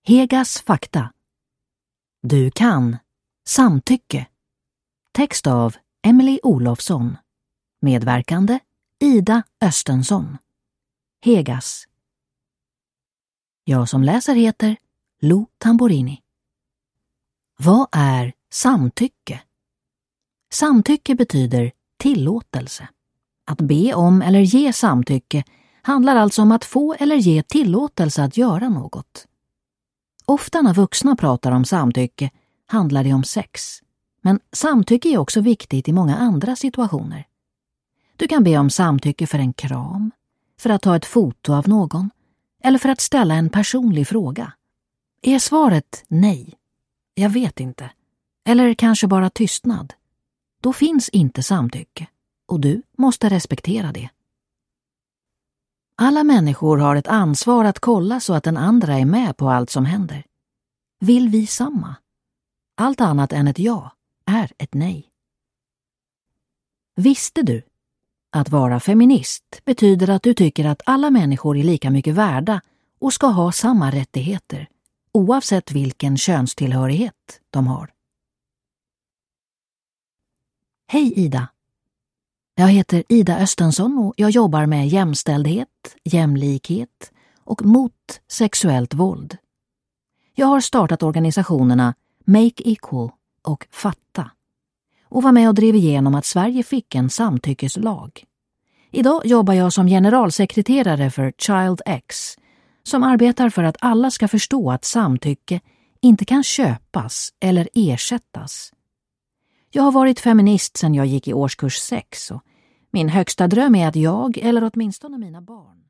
Hegas fakta. Du kan. Samtycke. Text av Emily Olofsson. Medverkande Ida Östensson. Hegas. Jag som läser heter Lo Tamborini. Vad är samtycke? Samtycke betyder tillåtelse. Att be om eller ge samtycke handlar alltså om att få eller ge tillåtelse att göra något. Ofta när vuxna pratar om samtycke handlar det om sex. Men samtycke är också viktigt i många andra situationer. Du kan be om samtycke för en kram, för att ta ett foto av någon eller för att ställa en personlig fråga. Är svaret nej? Jag vet inte. Eller kanske bara tystnad. Då finns inte samtycke och du måste respektera det. Alla människor har ett ansvar att kolla så att den andra är med på allt som händer. Vill vi samma? Allt annat än ett ja är ett nej. Visste du? Att vara feminist betyder att du tycker att alla människor är lika mycket värda och ska ha samma rättigheter, oavsett vilken könstillhörighet de har. Hej Ida! Jag heter Ida Östensson och jag jobbar med jämställdhet, jämlikhet och mot sexuellt våld. Jag har startat organisationerna Make Equal och Fatta och var med och drev igenom att Sverige fick en samtyckeslag. Idag jobbar jag som generalsekreterare för Child X som arbetar för att alla ska förstå att samtycke inte kan köpas eller ersättas. Jag har varit feminist sedan jag gick i årskurs 6 och min högsta dröm är att jag, eller åtminstone mina barn,